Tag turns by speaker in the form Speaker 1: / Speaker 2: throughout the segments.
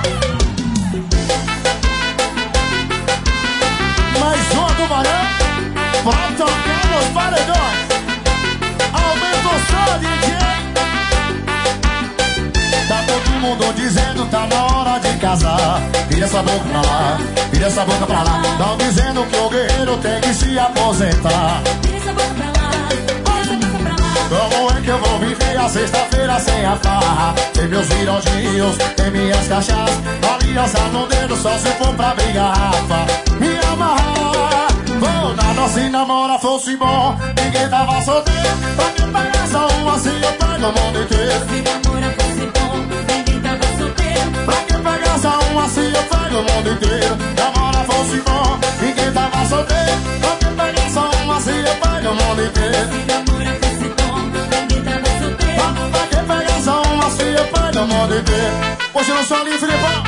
Speaker 1: Mais uma do Barão pra tocar nos paredões. Aumenta o som, DJ. Tá todo mundo dizendo tá na hora de casar. Vira essa boca pra lá, vira essa boca pra lá. Tão dizendo que o guerreiro tem que se aposentar.
Speaker 2: Vira essa boca pra lá, vira essa boca pra lá.
Speaker 1: Como é que eu vou viver a sexta-feira sem a farra? Tem meus virodinhos, tem minhas cachaças. Aliança no dedo só se for pra abrir garrafa. Me amarrar, vou nada se namora fosse bom. Ninguém tava solteiro, pra que pegar só um assim eu pego o mundo inteiro.
Speaker 2: Se namora fosse bom, ninguém tava solteiro.
Speaker 1: Pra que pegar só um assim eu pego o mundo inteiro. Namora fosse bom, ninguém tava solteiro. Pra que pegar só um assim eu pego o mundo inteiro.
Speaker 2: Se namora fosse bom, ninguém tava solteiro.
Speaker 1: Pra que pegar só um assim eu pego o mundo inteiro. Hoje eu não sou ali, Filipão.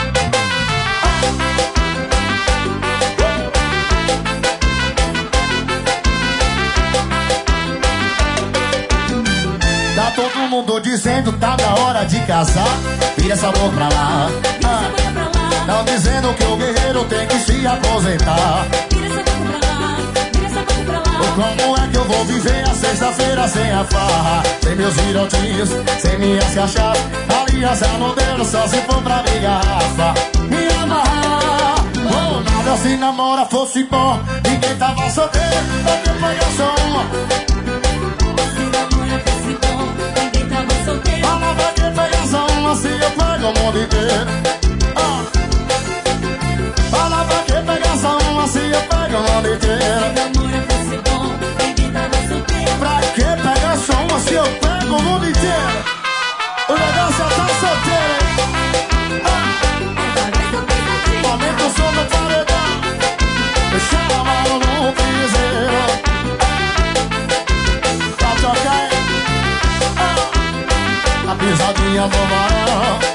Speaker 1: Tá todo mundo dizendo tá na hora de casar. Vira essa boca pra lá.
Speaker 2: Vira essa boca pra lá.
Speaker 1: Tão dizendo que o guerreiro tem que se aposentar.
Speaker 2: Vira essa boca pra lá, vira essa boca pra lá.
Speaker 1: Como é que eu vou viver a sexta-feira sem a farra? Sem meus virotinhos, sem minhas cachaças. Aliança no dedo só se for pra minha garrafa. Me amarrar, oh, nada se namora fosse bom. Ninguém tava solteiro, pra que pegar só uma.
Speaker 2: Se namora fosse bom, ninguém tava solteiro.
Speaker 1: Fala pra que pegar só uma se eu pego o mundo inteiro. Fala pra que pegar só uma se eu pego o mundo inteiro.
Speaker 2: Se namora fosse bom, ninguém tava solteiro.
Speaker 1: Pra que pegar só uma se eu pego o mundo inteiro? O negócio é tá solteiro, hein? Aumenta o som do paredão. Deixa a mão no piseiro. Pra tocar, hein? A pisadinha do Barão.